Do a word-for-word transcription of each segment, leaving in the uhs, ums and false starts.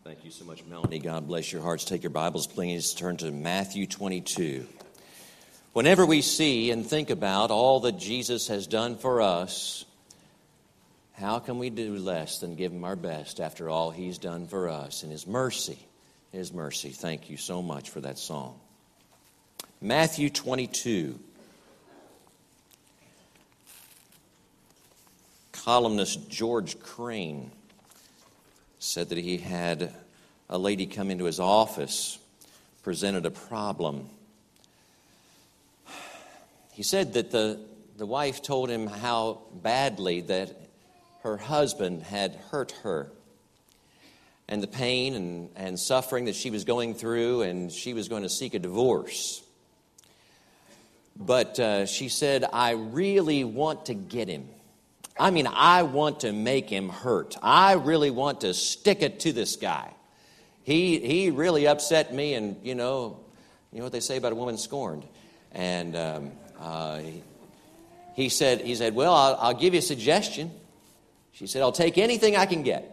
Thank you so much, Melanie. God bless your hearts. Take your Bibles, please. Turn to Matthew twenty-two. Whenever we see and think about all that Jesus has done for us, how can we do less than give Him our best after all He's done for us? And His mercy, His mercy. Thank you so much for that song. Matthew twenty-two. Columnist George Crane said that he had a lady come into his office, presented a problem. He said that the, the wife told him how badly that her husband had hurt her, and the pain and, and suffering that she was going through, and she was going to seek a divorce. But uh, she said, I really want to get him. I mean, I want to make him hurt. I really want to stick it to this guy. He he really upset me, and, you know, you know what they say about a woman scorned. And um, uh, he, he said, he said, well, I'll, I'll give you a suggestion. She said, I'll take anything I can get.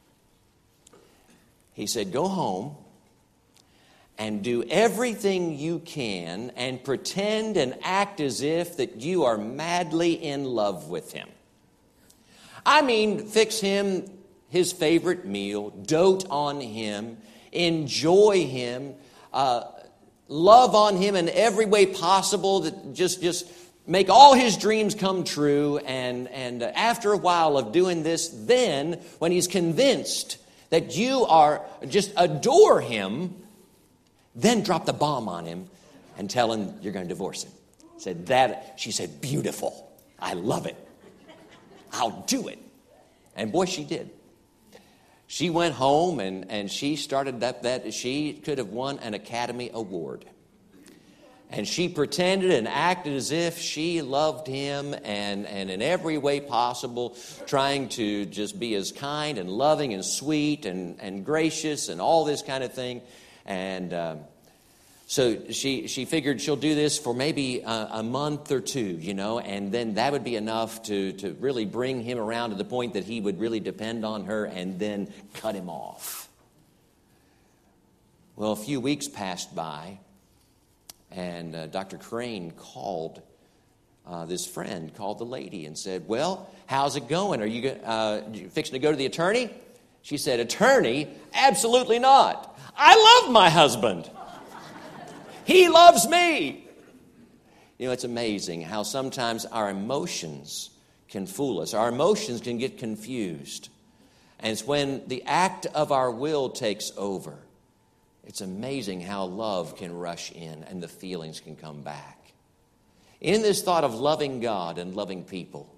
He said, go home and do everything you can and pretend and act as if that you are madly in love with him. I mean, fix him his favorite meal, dote on him, enjoy him, uh, love on him in every way possible, that just, just make all his dreams come true. And, and after a while of doing this, then when he's convinced that you are, just adore him, then drop the bomb on him and tell him you're going to divorce him. Said that, she said, beautiful. I love it. I'll do it. And boy, she did. She went home and, and she started that, that she could have won an Academy Award. And she pretended and acted as if she loved him, and, and in every way possible, trying to just be as kind and loving and sweet and, and gracious and all this kind of thing. And um, so she she figured she'll do this for maybe a, a month or two, you know, and then that would be enough to, to really bring him around to the point that he would really depend on her, and then cut him off. Well, a few weeks passed by, and uh, Doctor Crane called uh, this friend, called the lady and said, well, how's it going? Are you uh, fixing to go to the attorney? She said, attorney? Absolutely not. I love my husband. He loves me. You know, it's amazing how sometimes our emotions can fool us. Our emotions can get confused. And it's when the act of our will takes over. It's amazing how love can rush in and the feelings can come back. In this thought of loving God and loving people,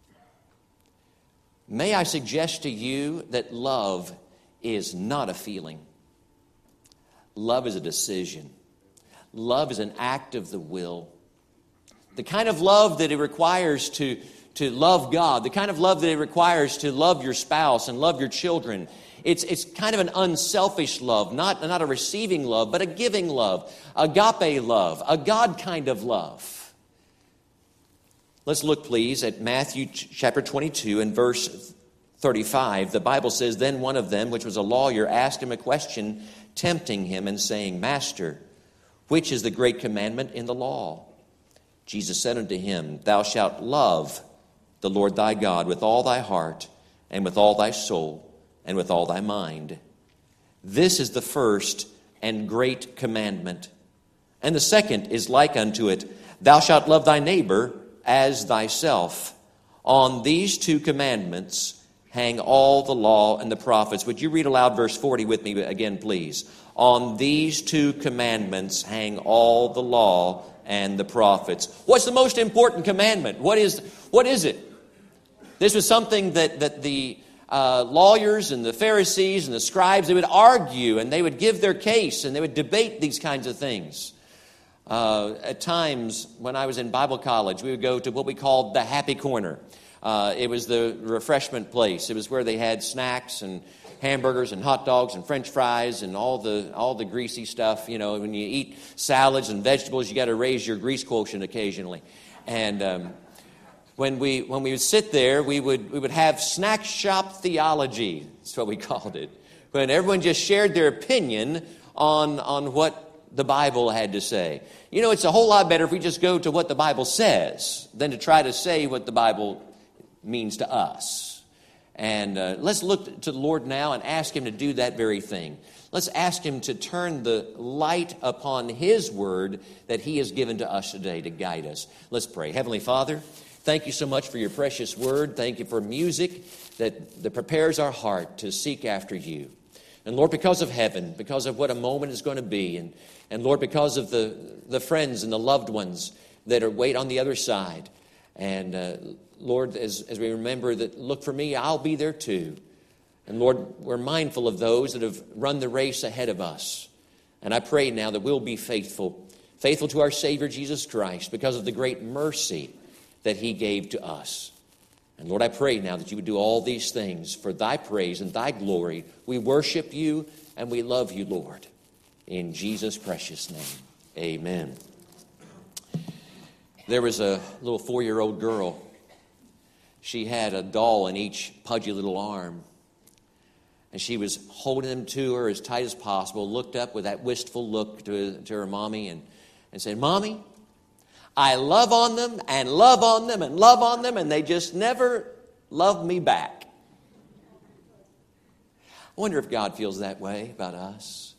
may I suggest to you that love is not a feeling. Love is a decision. Love is an act of the will. The kind of love that it requires to, to love God, the kind of love that it requires to love your spouse and love your children, it's, it's kind of an unselfish love, not, not a receiving love, but a giving love, agape love, a God kind of love. Let's look, please, at Matthew chapter twenty-two and verse thirty-five. The Bible says, then one of them, which was a lawyer, asked him a question, tempting him and saying, Master, which is the great commandment in the law? Jesus said unto him, Thou shalt love the Lord thy God with all thy heart, and with all thy soul, and with all thy mind. This is the first and great commandment. And the second is like unto it, Thou shalt love thy neighbor as thyself. On these two commandments hang all the law and the prophets. Would you read aloud verse forty with me again, please? On these two commandments hang all the law and the prophets. What's the most important commandment? What is, what is it? This was something that, that the uh, lawyers and the Pharisees and the scribes, they would argue and they would give their case and they would debate these kinds of things. Uh, at times, when I was in Bible college, we would go to what we called the Happy Corner. Uh, it was the refreshment place. It was where they had snacks and hamburgers and hot dogs and French fries and all the all the greasy stuff. You know, when you eat salads and vegetables, you got to raise your grease quotient occasionally. And um, when we when we would sit there, we would we would have snack shop theology. That's what we called it. when everyone just shared their opinion on, on what the Bible had to say. You know, it's a whole lot better if we just go to what the Bible says than to try to say what the Bible means to us. And uh, let's look to the Lord now and ask Him to do that very thing. Let's ask Him to turn the light upon His Word that He has given to us today to guide us. Let's pray. Heavenly Father, thank you so much for your precious Word. Thank you for music that, that prepares our heart to seek after you. And Lord, because of heaven, because of what a moment is going to be, and, and Lord, because of the, the friends and the loved ones that are wait on the other side, and uh, Lord, as, as we remember that, look for me, I'll be there too. And Lord, we're mindful of those that have run the race ahead of us. And I pray now that we'll be faithful, faithful to our Savior Jesus Christ because of the great mercy that He gave to us. And Lord, I pray now that you would do all these things for thy praise and thy glory. We worship you and we love you, Lord. In Jesus' precious name, amen. There was a little four-year-old girl. She had a doll in each pudgy little arm. And she was holding them to her as tight as possible, looked up with that wistful look to, to her mommy and, and said, Mommy, I love on them and love on them and love on them, and they just never love me back. I wonder if God feels that way about us.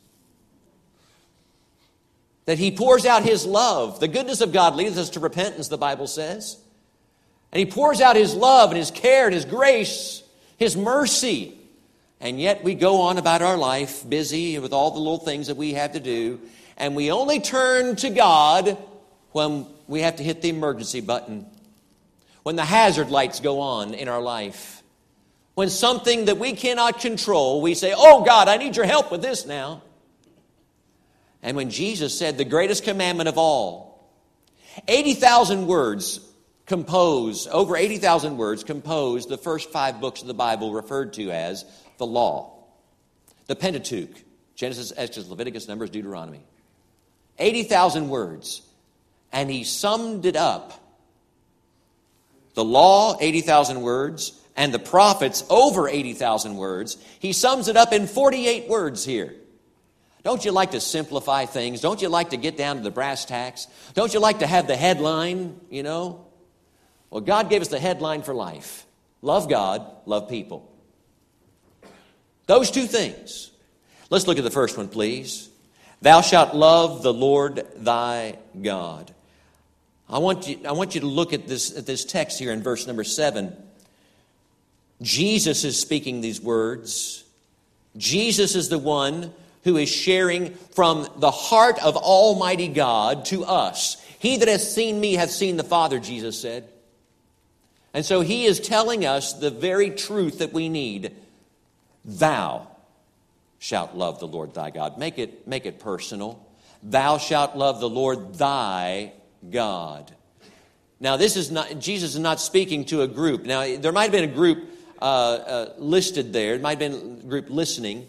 That He pours out His love. The goodness of God leads us to repentance, the Bible says. And He pours out His love and His care and His grace, His mercy. And yet we go on about our life, busy with all the little things that we have to do. And we only turn to God when we have to hit the emergency button. When the hazard lights go on in our life. When something that we cannot control, we say, oh God, I need your help with this now. And when Jesus said the greatest commandment of all, eighty thousand words compose, over eighty thousand words compose the first five books of the Bible referred to as the law. The Pentateuch, Genesis, Exodus, Leviticus, Numbers, Deuteronomy. eighty thousand words. And He summed it up. The law, eighty thousand words, and the prophets, over eighty thousand words. He sums it up in forty-eight words here. Don't you like to simplify things? Don't you like to get down to the brass tacks? Don't you like to have the headline, you know? Well, God gave us the headline for life. Love God, love people. Those two things. Let's look at the first one, please. Thou shalt love the Lord thy God. I want you, I want you to look at this, at this text here in verse number seven. Jesus is speaking these words. Jesus is the one who is sharing from the heart of Almighty God to us. He that has seen me hath seen the Father, Jesus said. And so He is telling us the very truth that we need. Thou shalt love the Lord thy God. Make it, make it personal. Thou shalt love the Lord thy God. Now, this is not, Jesus is not speaking to a group. Now, there might have been a group uh, uh, listed there. It might have been a group listening.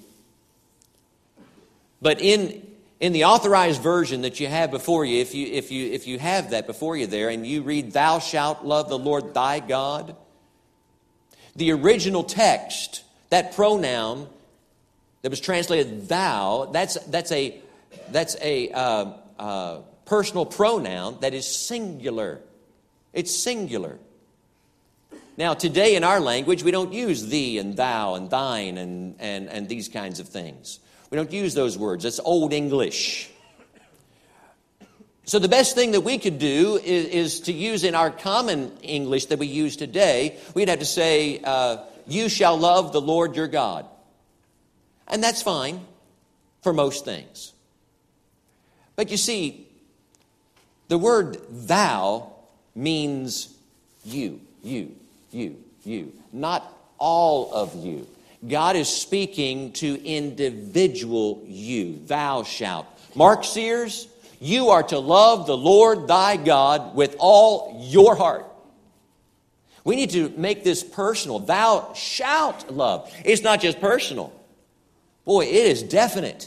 But in, in the authorized version that you have before you, if you, if you, if you have that before you there, and you read, Thou shalt love the Lord thy God, the original text, that pronoun that was translated thou, that's, that's a, that's a uh, uh, personal pronoun that is singular. It's singular. Now, today in our language, we don't use thee and thou and thine and, and, and these kinds of things. We don't use those words. That's Old English. So the best thing that we could do is, is to use in our common English that we use today, we'd have to say, uh, you shall love the Lord your God. And that's fine for most things. But you see, the word thou means you, you, you, you. Not all of you. God is speaking to individual you. Thou shalt. Mark Sears, you are to love the Lord thy God with all your heart. We need to make this personal. Thou shalt love. It's not just personal. Boy, it is definite.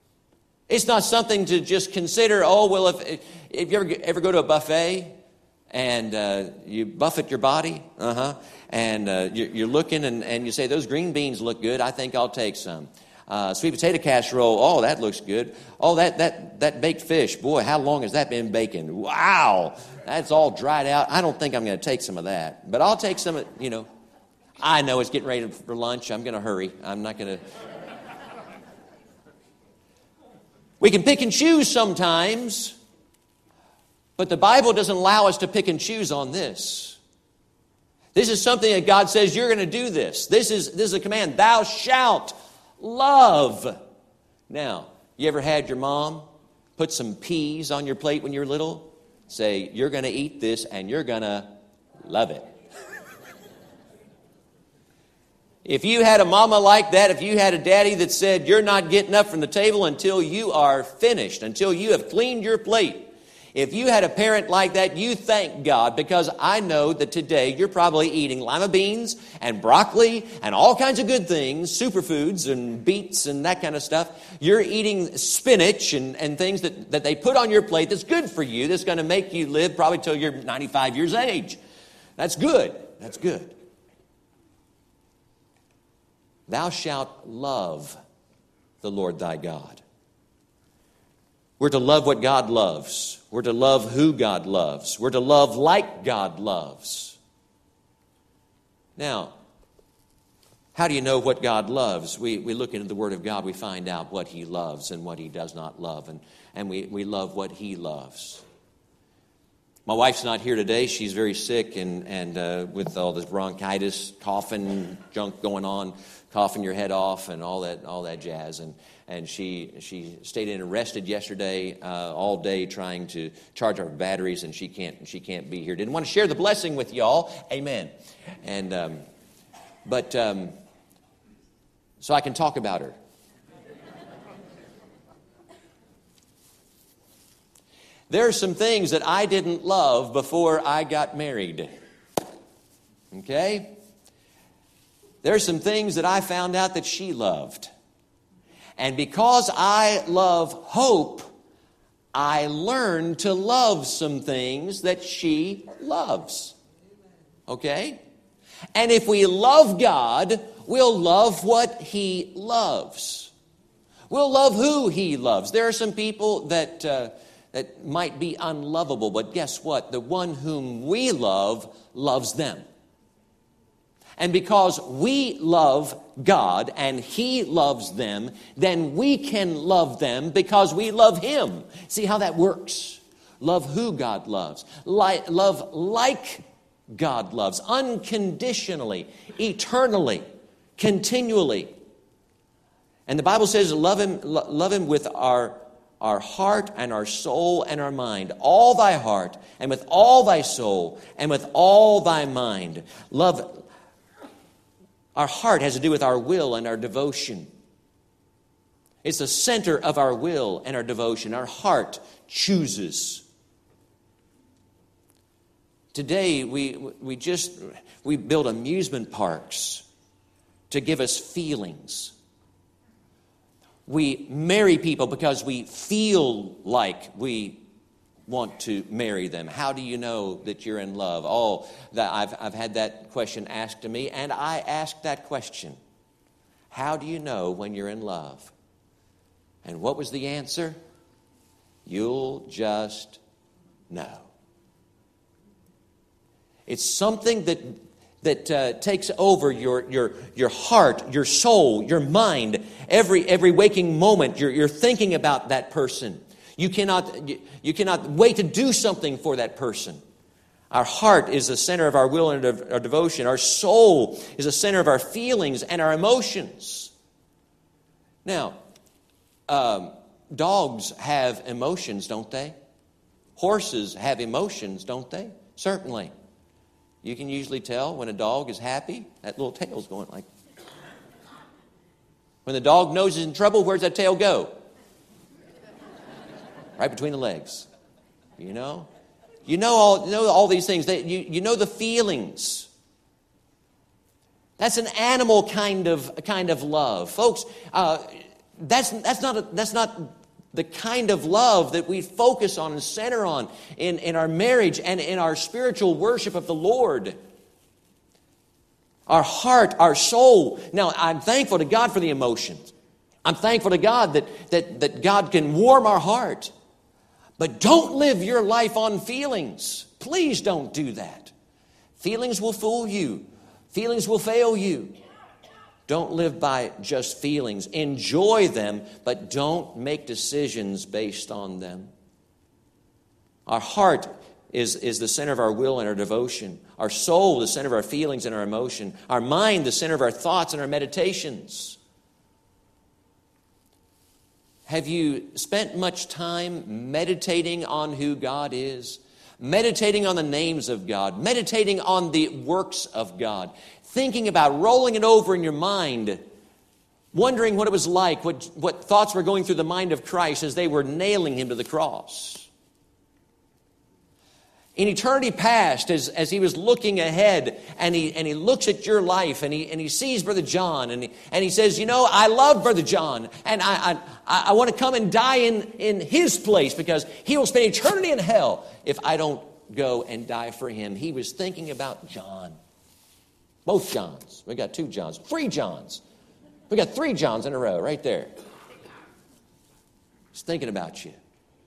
It's not something to just consider, oh, well, if, if you ever, ever go to a buffet and uh, you buffet your body, uh-huh, and uh, you're, you're looking and, and you say, those green beans look good, I think I'll take some. Uh, sweet potato casserole, oh, that looks good. Oh, that, that, that baked fish, boy, how long has that been baking? Wow, that's all dried out. I don't think I'm going to take some of that, but I'll take some of, you know. I know it's getting ready for lunch. I'm going to hurry. I'm not going to. We can pick and choose sometimes, but the Bible doesn't allow us to pick and choose on this. This is something that God says, you're going to do this. This is, this is a command. Thou shalt love. Now, you ever had your mom put some peas on your plate when you were little? Say, you're going to eat this and you're going to love it. If you had a mama like that, if you had a daddy that said, you're not getting up from the table until you are finished, until you have cleaned your plate. If you had a parent like that, you thank God, because I know that today you're probably eating lima beans and broccoli and all kinds of good things, superfoods and beets and that kind of stuff. You're eating spinach and, and things that, that they put on your plate that's good for you, that's going to make you live probably till you're ninety-five years of age. That's good. That's good. Thou shalt love the Lord thy God. We're to love what God loves. We're to love who God loves. We're to love like God loves. Now, how do you know what God loves? We, we look into the Word of God, we find out what He loves and what He does not love, and, and we, we love what He loves. My wife's not here today. She's very sick, and, and uh, with all this bronchitis, coughing, junk going on, coughing your head off and all that all that jazz. And and she she stayed in and rested yesterday uh, all day trying to charge our batteries, and she can't she can't be here. Didn't want to share the blessing with y'all. Amen. And um, but um, so I can talk about her. There are some things that I didn't love before I got married. Okay? There are some things that I found out that she loved. And because I love hope, I learned to love some things that she loves. Okay? And if we love God, we'll love what He loves. We'll love who He loves. There are some people that... Uh, that might be unlovable, but guess what? The one whom we love loves them. And because we love God and He loves them, then we can love them because we love Him. See how that works? Love who God loves. Like, love like God loves. Unconditionally, eternally, continually. And the Bible says love Him, love Him with our Our heart and our soul and our mind. All thy heart and with all thy soul and with all thy mind. Love. Our heart has to do with our will and our devotion. It's the center of our will and our devotion. Our heart chooses. Today we we just we build amusement parks to give us feelings. We marry people because we feel like we want to marry them. How do you know that you're in love? Oh, that I've I've had that question asked to me, and I asked that question. How do you know when you're in love? And what was the answer? You'll just know. It's something that that uh, takes over your, your, your heart, your soul, your mind. Every, every waking moment, you're, you're thinking about that person. You cannot, you, you cannot wait to do something for that person. Our heart is the center of our will and our devotion. Our soul is the center of our feelings and our emotions. Now, um, dogs have emotions, don't they? Horses have emotions, don't they? Certainly. You can usually tell when a dog is happy, that little tail's going like. When the dog knows he's in trouble, where's that tail go? Right between the legs. You know? You know all, you know all these things. That you, you know the feelings. That's an animal kind of kind of love. Folks, uh, that's that's not a, that's not the kind of love that we focus on and center on in, in our marriage and in our spiritual worship of the Lord. Our heart, our soul. Now, I'm thankful to God for the emotions. I'm thankful to God that, that, that God can warm our heart. But don't live your life on feelings. Please don't do that. Feelings will fool you. Feelings will fail you. Don't live by just feelings. Enjoy them, but don't make decisions based on them. Our heart is, is the center of our will and our devotion. Our soul, the center of our feelings and our emotion. Our mind, the center of our thoughts and our meditations. Have you spent much time meditating on who God is? Meditating on the names of God? Meditating on the works of God? Thinking about, rolling it over in your mind, wondering what it was like, what, what thoughts were going through the mind of Christ as they were nailing Him to the cross. In eternity past, as, as He was looking ahead, and he, and he looks at your life, and he, and he sees Brother John, and he, and he says, you know, I love Brother John, and I, I, I want to come and die in, in his place, because he will spend eternity in hell if I don't go and die for him. He was thinking about John. Both Johns. We got two Johns. Three Johns. We got three Johns in a row right there. He's thinking about you.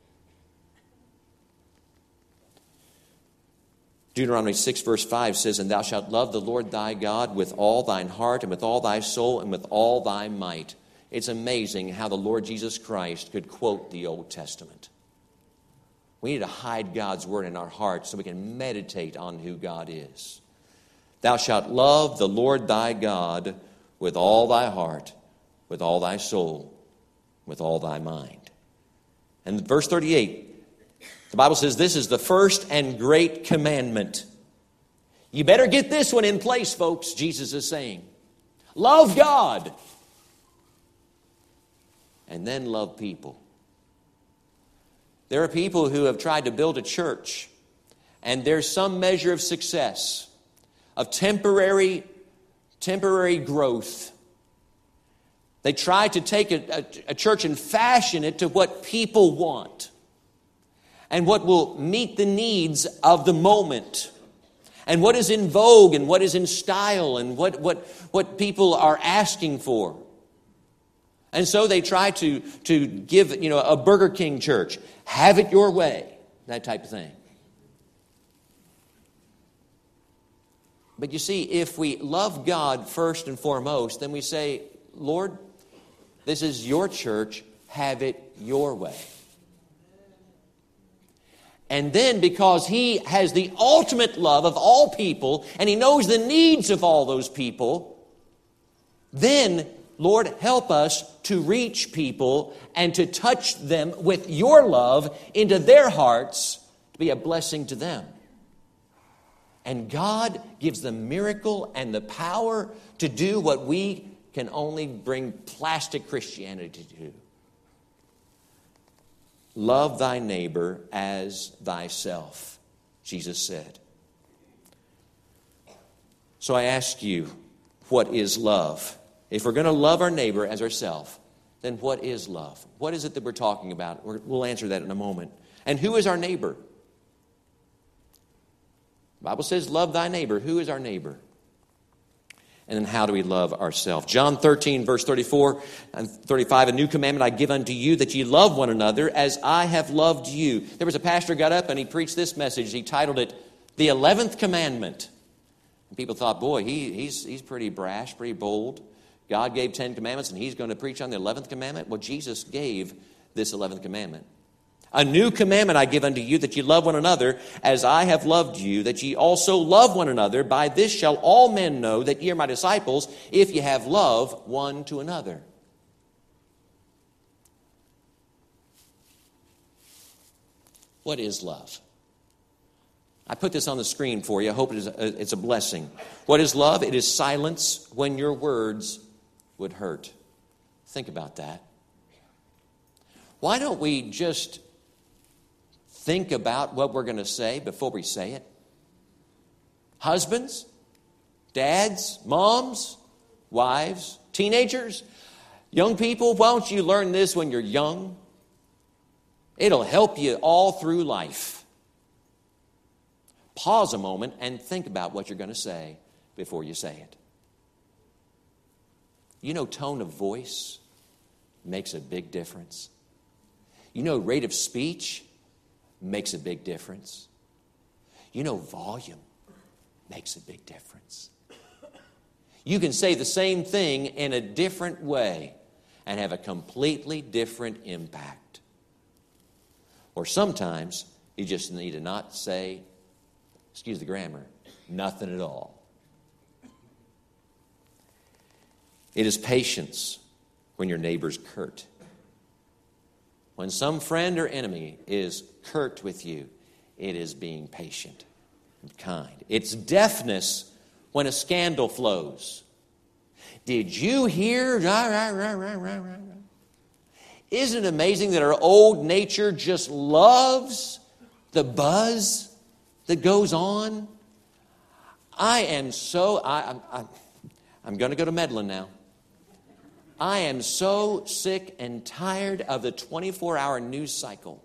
Deuteronomy six verse five says, and thou shalt love the Lord thy God with all thine heart and with all thy soul and with all thy might. It's amazing how the Lord Jesus Christ could quote the Old Testament. We need to hide God's word in our hearts so we can meditate on who God is. Thou shalt love the Lord thy God with all thy heart, with all thy soul, with all thy mind. And verse thirty-eight, the Bible says this is the first and great commandment. You better get this one in place, folks, Jesus is saying. Love God. And then love people. There are people who have tried to build a church, and there's some measure of success, of temporary, temporary growth. They try to take a, a, a church and fashion it to what people want and what will meet the needs of the moment and what is in vogue and what is in style and what, what, what people are asking for. And so they try to, to give, you know, a Burger King church, have it your way, that type of thing. But you see, if we love God first and foremost, then we say, Lord, this is your church, have it your way. And then because He has the ultimate love of all people, and He knows the needs of all those people, then, Lord, help us to reach people and to touch them with your love into their hearts to be a blessing to them. And God gives the miracle and the power to do what we can only bring plastic Christianity to do. Love thy neighbor as thyself, Jesus said. So I ask you, what is love? If we're going to love our neighbor as ourselves, then what is love? What is it that we're talking about? We'll answer that in a moment. And who is our neighbor? The Bible says, love thy neighbor. Who is our neighbor? And then how do we love ourselves? John thirteen, verse thirty-four and thirty-five, a new commandment I give unto you, that ye love one another as I have loved you. There was a pastor who got up and he preached this message. He titled it, The Eleventh Commandment. And people thought, boy, he, he's, he's pretty brash, pretty bold. God gave ten commandments and he's going to preach on the eleventh commandment? Well, Jesus gave this eleventh commandment. A new commandment I give unto you, that ye love one another as I have loved you, that ye also love one another. By this shall all men know that ye are my disciples, if ye have love one to another. What is love? I put this on the screen for you. I hope it is a, it's a blessing. What is love? It is silence when your words would hurt. Think about that. Why don't we just think about what we're going to say before we say it? Husbands, dads, moms, wives, teenagers, young people, why don't you learn this when you're young? It'll help you all through life. Pause a moment and think about what you're going to say before you say it. You know, tone of voice makes a big difference. You know, rate of speech makes a big difference. You know, volume makes a big difference. You can say the same thing in a different way and have a completely different impact. Or sometimes you just need to not say, excuse the grammar, nothing at all. It is patience when your neighbor's curt. When some friend or enemy is curt with you, it is being patient and kind. It's deafness when a scandal flows. Did you hear? Isn't it amazing that our old nature just loves the buzz that goes on? I am so, I, I'm, I'm, I'm going to go to meddling now. I am so sick and tired of the twenty-four hour news cycle.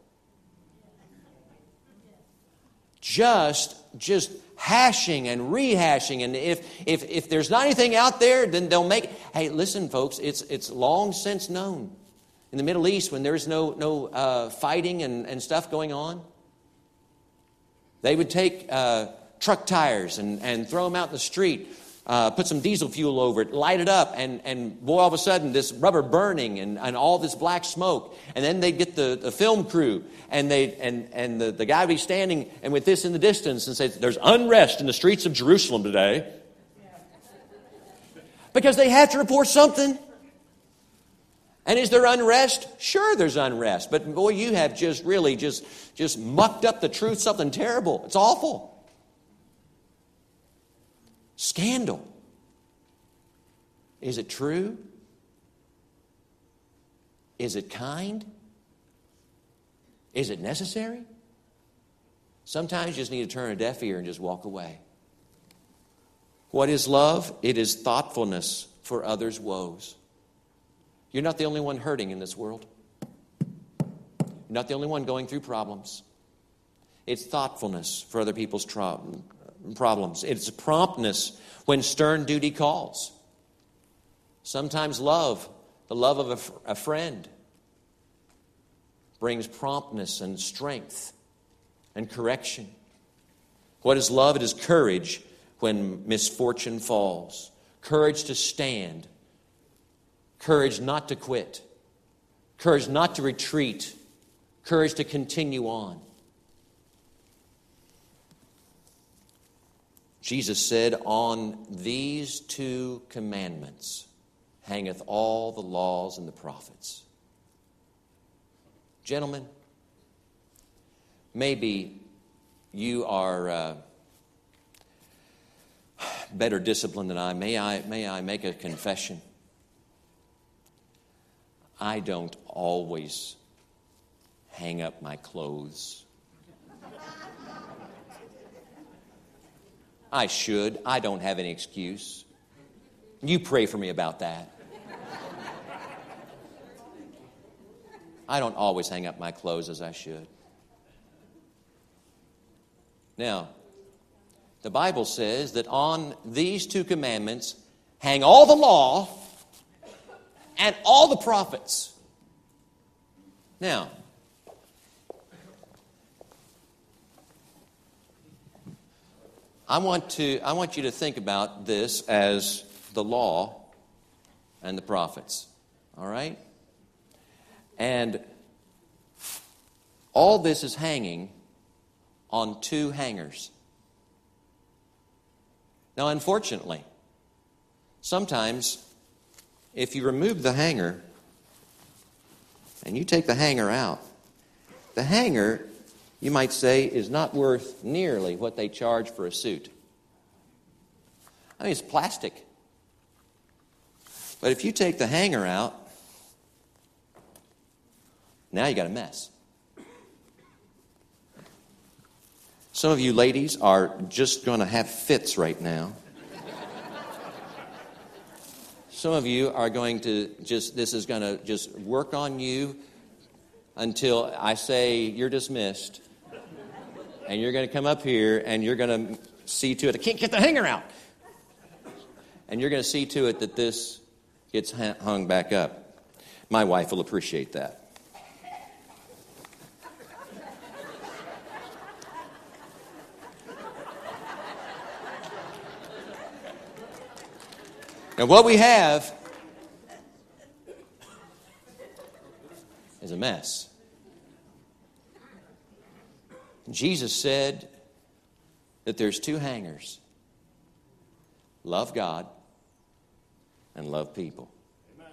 Just, just hashing and rehashing. And if, if, if there's not anything out there, then they'll make, hey, listen, folks, it's, it's long since known. In the Middle East, when there's no, no uh, fighting and, and stuff going on, they would take uh, truck tires and, and throw them out in the street. Uh, put some diesel fuel over it, light it up, and, and boy, all of a sudden, this rubber burning and, and all this black smoke. And then they'd get the, the film crew, and they and, and the, the guy would be standing and with this in the distance and say, there's unrest in the streets of Jerusalem today. Because they have to report something. And is there unrest? Sure, there's unrest. But boy, you have just really just, just mucked up the truth, something terrible. It's awful. Scandal. Is it true? Is it kind? Is it necessary? Sometimes you just need to turn a deaf ear and just walk away. What is love? It is thoughtfulness for others' woes. You're not the only one hurting in this world. You're not the only one going through problems. It's thoughtfulness for other people's troubles. Problems. It's promptness when stern duty calls. Sometimes love, the love of a, f- a friend, brings promptness and strength and correction. What is love? It is courage when misfortune falls. Courage to stand. Courage not to quit. Courage not to retreat. Courage to continue on. Jesus said, on these two commandments hangeth all the laws and the prophets. Gentlemen, maybe you are uh, better disciplined than I. May I, may I make a confession? I don't always hang up my clothes. I should. I don't have any excuse. You pray for me about that. I don't always hang up my clothes as I should. Now, the Bible says that on these two commandments hang all the law and all the prophets. Now, I want to I want you to think about this as the law and the prophets. All right? And all this is hanging on two hangers. Now, unfortunately, sometimes if you remove the hanger and you take the hanger out, the hanger, you might say, is not worth nearly what they charge for a suit. I mean, it's plastic. But if you take the hanger out, now you got a mess. Some of you ladies are just going to have fits right now. Some of you are going to just, this is going to just work on you until I say you're dismissed. And you're going to come up here and you're going to see to it. I can't get the hanger out. And you're going to see to it that this gets hung back up. My wife will appreciate that. Now, what we have is a mess. Jesus said that there's two hangers. Love God and love people. Amen.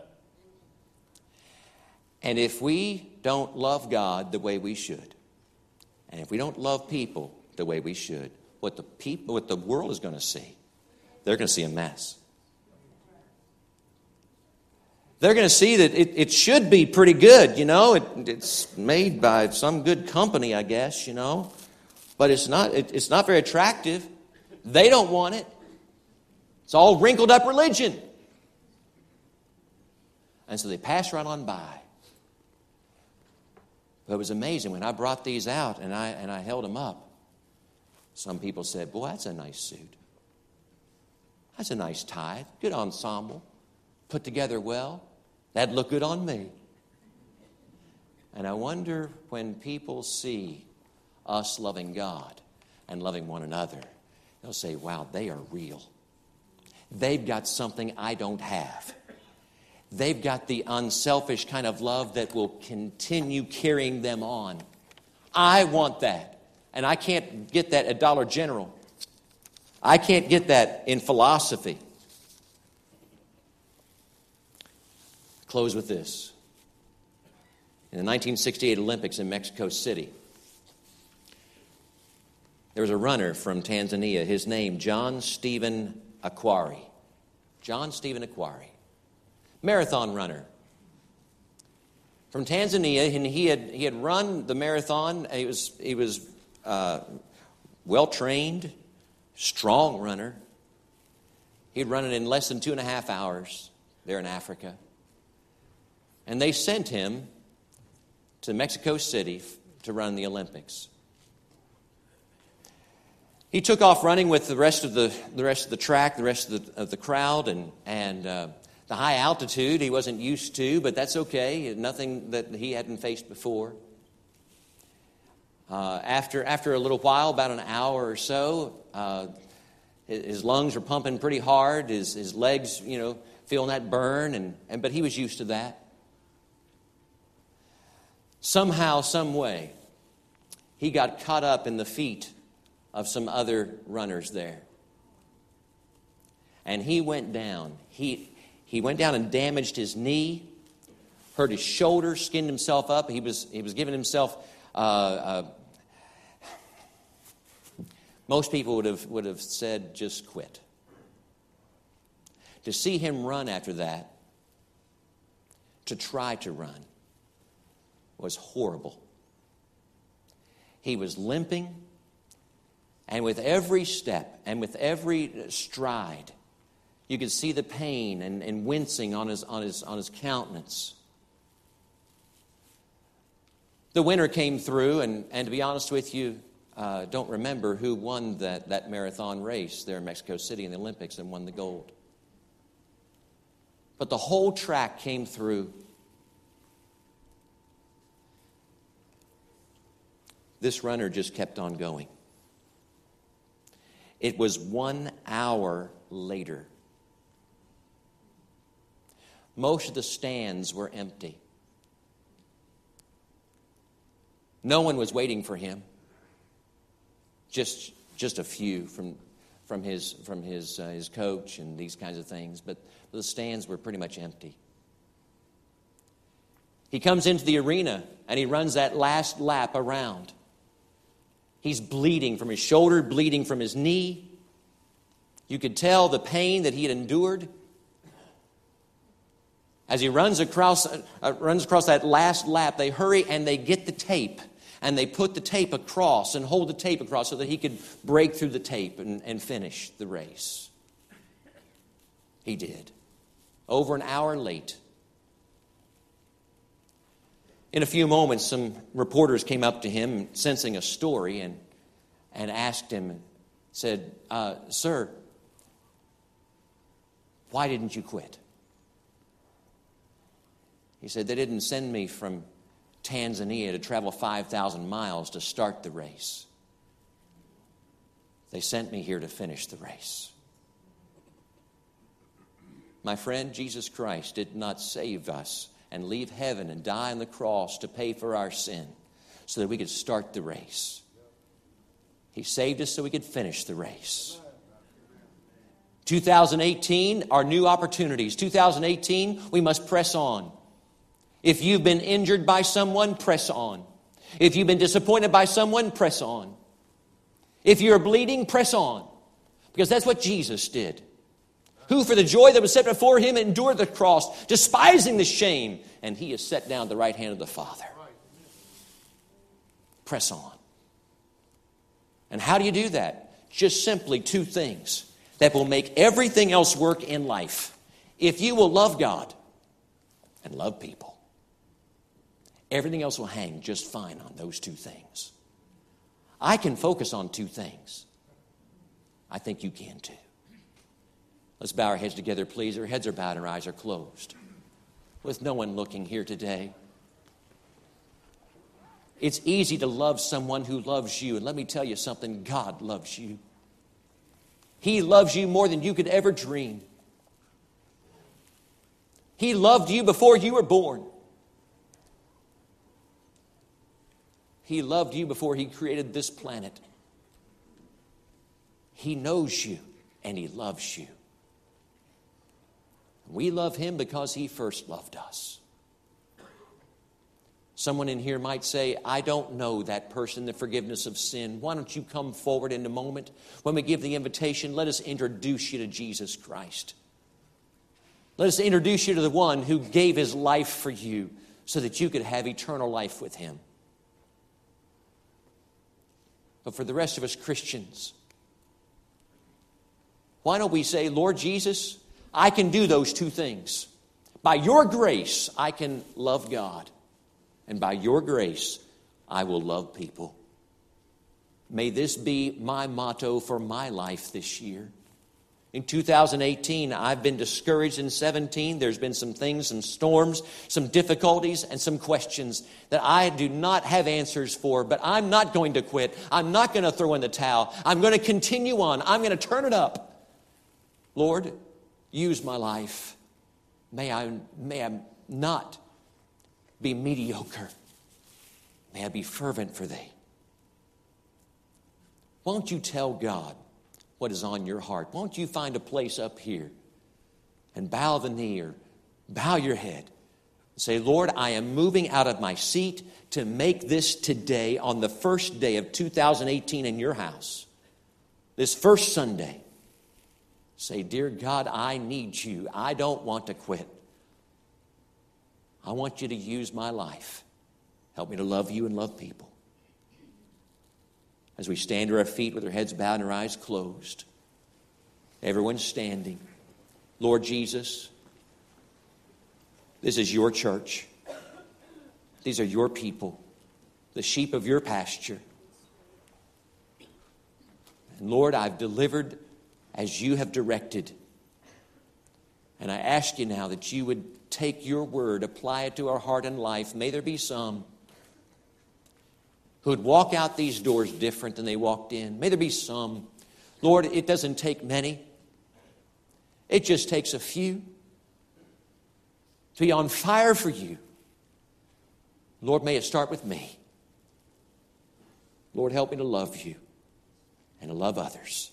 And if we don't love God the way we should, and if we don't love people the way we should, what the people, what the world is going to see, they're going to see a mess. They're going to see that it, it should be pretty good, you know. It, it's made by some good company, I guess, you know. But it's not, it, it's not very attractive. They don't want it. It's all wrinkled up religion. And so they pass right on by. But it was amazing when I brought these out and I, and I held them up. Some people said, boy, that's a nice suit. That's a nice tie. Good ensemble. Put together well. That'd look good on me. And I wonder when people see us loving God and loving one another, they'll say, wow, they are real. They've got something I don't have. They've got the unselfish kind of love that will continue carrying them on. I want that. And I can't get that at Dollar General. I can't get that in philosophy. Close with this. In the nineteen sixty-eight Olympics in Mexico City, there was a runner from Tanzania. His name, John Stephen Akhwari. John Stephen Akhwari. Marathon runner. From Tanzania, and he had he had run the marathon. He was he was uh, well-trained, strong runner. He'd run it in less than two and a half hours there in Africa. And they sent him to Mexico City to run the Olympics. He took off running with the rest of the the rest of the track, the rest of the of the crowd, and and uh, the high altitude he wasn't used to, but that's okay. Nothing that he hadn't faced before. Uh, after after a little while, about an hour or so, uh, his lungs were pumping pretty hard. His his legs, you know, feeling that burn, and, and but he was used to that. Somehow, some way, he got caught up in the feet of some other runners there. And he went down. He, he went down and damaged his knee, hurt his shoulder, skinned himself up. He was, he was giving himself... Uh, uh, most people would have, would have said, just quit. To see him run after that, to try to run, was horrible. He was limping, and with every step and with every stride, you could see the pain and, and wincing on his, on his, on his countenance. The winner came through, and, and to be honest with you, uh, don't remember who won that, that marathon race there in Mexico City in the Olympics and won the gold. But the whole track came through. This runner just kept on going. It was one hour later. Most of the stands were empty. No one was waiting for him. Just, just a few from, from his, from his, uh, his coach and these kinds of things. But the stands were pretty much empty. He comes into the arena and he runs that last lap around. He's bleeding from his shoulder, bleeding from his knee. You could tell the pain that he had endured. As he runs across, uh, runs across that last lap, they hurry and they get the tape. And they put the tape across and hold the tape across so that he could break through the tape and, and finish the race. He did. Over an hour late. In a few moments, some reporters came up to him, sensing a story, and, and asked him, said, uh, Sir, why didn't you quit? He said, they didn't send me from Tanzania to travel five thousand miles to start the race. They sent me here to finish the race. My friend, Jesus Christ did not save us and leave heaven and die on the cross to pay for our sin so that we could start the race. He saved us so we could finish the race. two thousand eighteen, our new opportunities. two thousand eighteen, we must press on. If you've been injured by someone, press on. If you've been disappointed by someone, press on. If you're bleeding, press on. Because that's what Jesus did. Who for the joy that was set before him endured the cross, despising the shame, and he is set down at the right hand of the Father. Press on. And how do you do that? Just simply two things that will make everything else work in life. If you will love God and love people, everything else will hang just fine on those two things. I can focus on two things. I think you can too. Let's bow our heads together, please. Our heads are bowed and our eyes are closed. With no one looking here today. It's easy to love someone who loves you. And let me tell you something, God loves you. He loves you more than you could ever dream. He loved you before you were born. He loved you before he created this planet. He knows you and he loves you. We love him because he first loved us. Someone in here might say, I don't know that person, the forgiveness of sin. Why don't you come forward in a moment? When we give the invitation, let us introduce you to Jesus Christ. Let us introduce you to the one who gave his life for you so that you could have eternal life with him. But for the rest of us Christians, why don't we say, Lord Jesus, I can do those two things. By your grace, I can love God. And by your grace, I will love people. May this be my motto for my life this year. In two thousand eighteen, I've been discouraged. In seventeen, there's been some things, some storms, some difficulties, and some questions that I do not have answers for. But I'm not going to quit. I'm not going to throw in the towel. I'm going to continue on. I'm going to turn it up. Lord, use my life. May I, may I not be mediocre. May I be fervent for thee. Won't you tell God what is on your heart? Won't you find a place up here and bow the knee or bow your head and say, Lord, I am moving out of my seat to make this today on the first day of two thousand eighteen in your house. This first Sunday. Say, dear God, I need you. I don't want to quit. I want you to use my life. Help me to love you and love people. As we stand to our feet with our heads bowed and our eyes closed, everyone's standing. Lord Jesus, this is your church. These are your people, the sheep of your pasture. And Lord, I've delivered as you have directed. And I ask you now that you would take your word, apply it to our heart and life. May there be some who would walk out these doors different than they walked in. May there be some. Lord, it doesn't take many. It just takes a few to be on fire for you. Lord, may it start with me. Lord, help me to love you and to love others.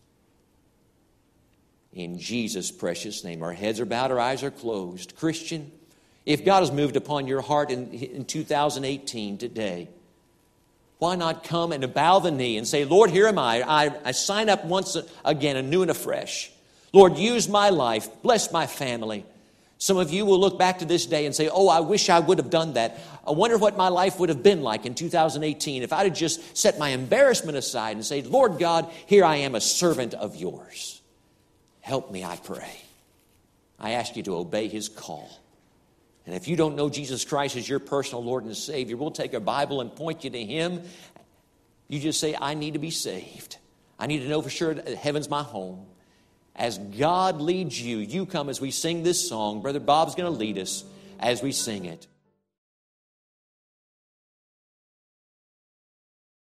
In Jesus' precious name. Our heads are bowed, our eyes are closed. Christian, if God has moved upon your heart in, in two thousand eighteen today, why not come and bow the knee and say, Lord, here am I. I, I sign up once again, anew and afresh. Lord, use my life. Bless my family. Some of you will look back to this day and say, oh, I wish I would have done that. I wonder what my life would have been like in two thousand eighteen if I'd have just set my embarrassment aside and said, Lord God, here I am, a servant of yours. Help me, I pray. I ask you to obey his call. And if you don't know Jesus Christ as your personal Lord and Savior, we'll take a Bible and point you to Him. You just say, I need to be saved. I need to know for sure that heaven's my home. As God leads you, you come as we sing this song. Brother Bob's going to lead us as we sing it.